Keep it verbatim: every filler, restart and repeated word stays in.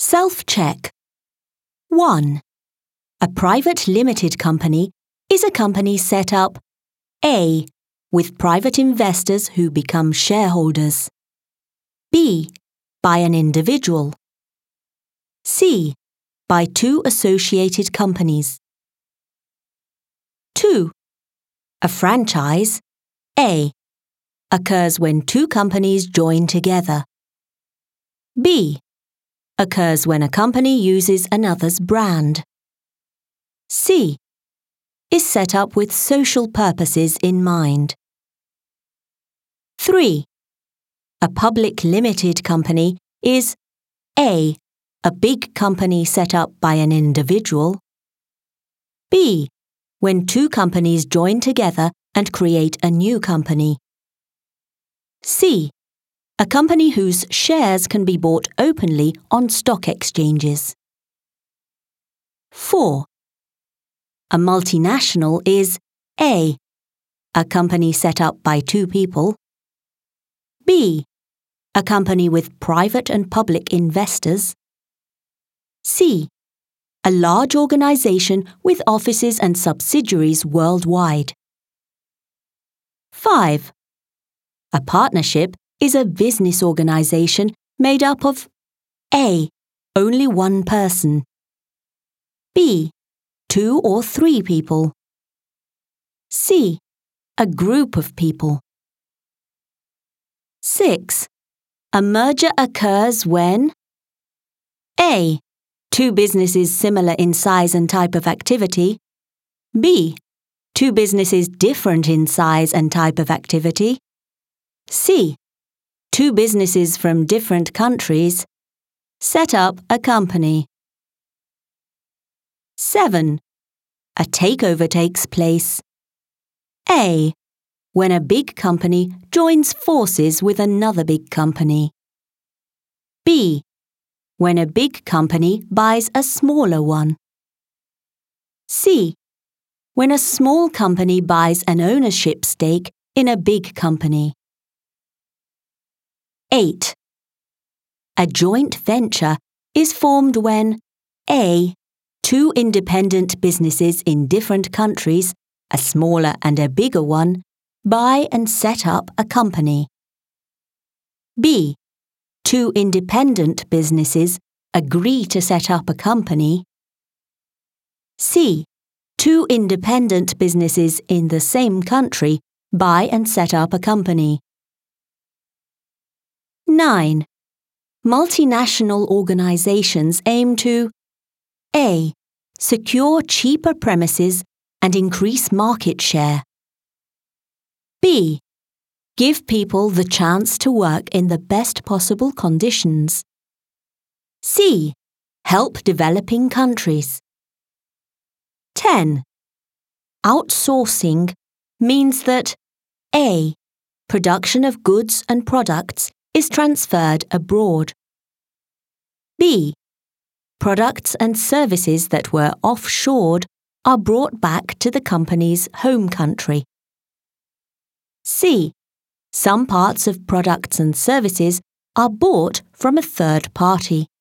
Self-check. one. A private limited company is a company set up A. with private investors who become shareholders. B. by an individual. C. by two associated companies. two. A franchise A. occurs when two companies join together. B. occurs when a company uses another's brand. C. is set up with social purposes in mind. three. A public limited company is A. a big company set up by an individual. B. when two companies join together and create a new company. C. a company whose shares can be bought openly on stock exchanges. four. A multinational is A. a company set up by two people. B. a company with private and public investors. C. a large organization with offices and subsidiaries worldwide. five. A partnership is a business organization made up of A. only one person. B. two or three people. C. a group of people. six. A merger occurs when A. two businesses similar in size and type of activity. B. two businesses different in size and type of activity. C. two businesses from different countries set up a company. seven. A takeover takes place. A. when a big company joins forces with another big company. B. when a big company buys a smaller one. C. when a small company buys an ownership stake in a big company. eight. A joint venture is formed when A. two independent businesses in different countries, a smaller and a bigger one, buy and set up a company. B. two independent businesses agree to set up a company. C. two independent businesses in the same country buy and set up a company. nine. Multinational organizations aim to A. secure cheaper premises and increase market share. B. give people the chance to work in the best possible conditions. C. help developing countries. ten. Outsourcing means that A. production of goods and products is transferred abroad. B. products and services that were offshored are brought back to the company's home country. C. Some parts of products and services are bought from a third party.